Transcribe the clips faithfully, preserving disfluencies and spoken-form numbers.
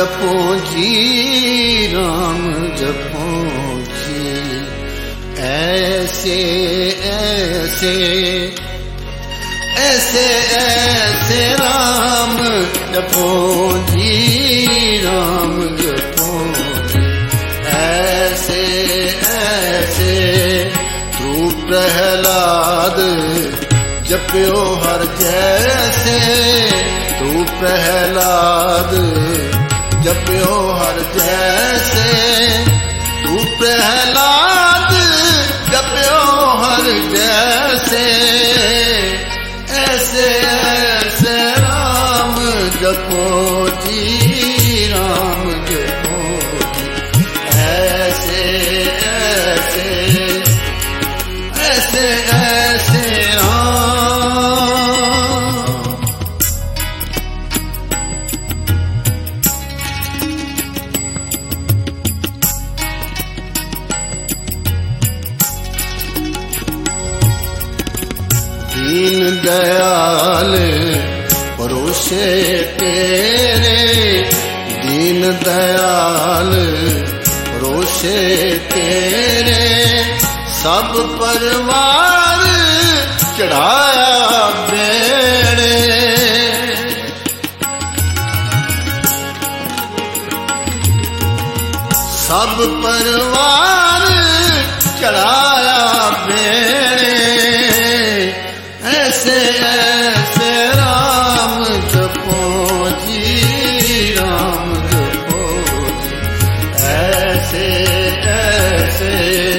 जपो जी राम जपो जी, ऐसे ऐसे ऐसे ऐसे राम जपो जी राम जपो जी, ऐसे ऐसे तू प्रहलाद जप्यो हर जैसे, तू प्रहलाद जप्यो हर जैसे, तू प्रहलाद जप्यो हर जैसे, ऐसे ऐसे राम जपो जी राम जपो जी, ऐसे ऐसे ऐसे ऐसे राम। दीन दयाल परोसे तेरे, दीन दयाल परोसे तेरे, सब परिवार चढ़ाया बेड़े, सब परिवार चढ़ाया बेड़े, ऐसे ऐसे राम जपो जी राम जपो जी, ऐसे ऐसे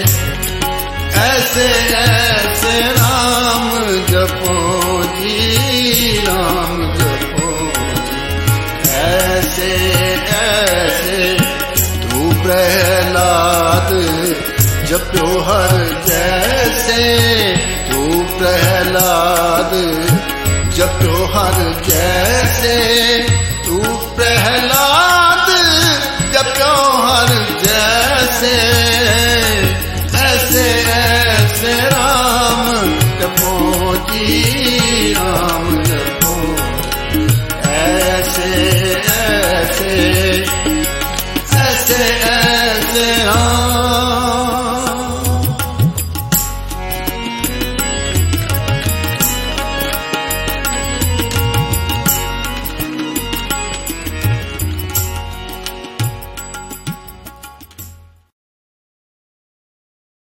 ऐसे ऐसे राम जपो जी राम जपो जी, ऐसे ऐसे तू प्रहलाद जप्यो हर जैसे, तू प्रहलाद जप्यो हर जैसे,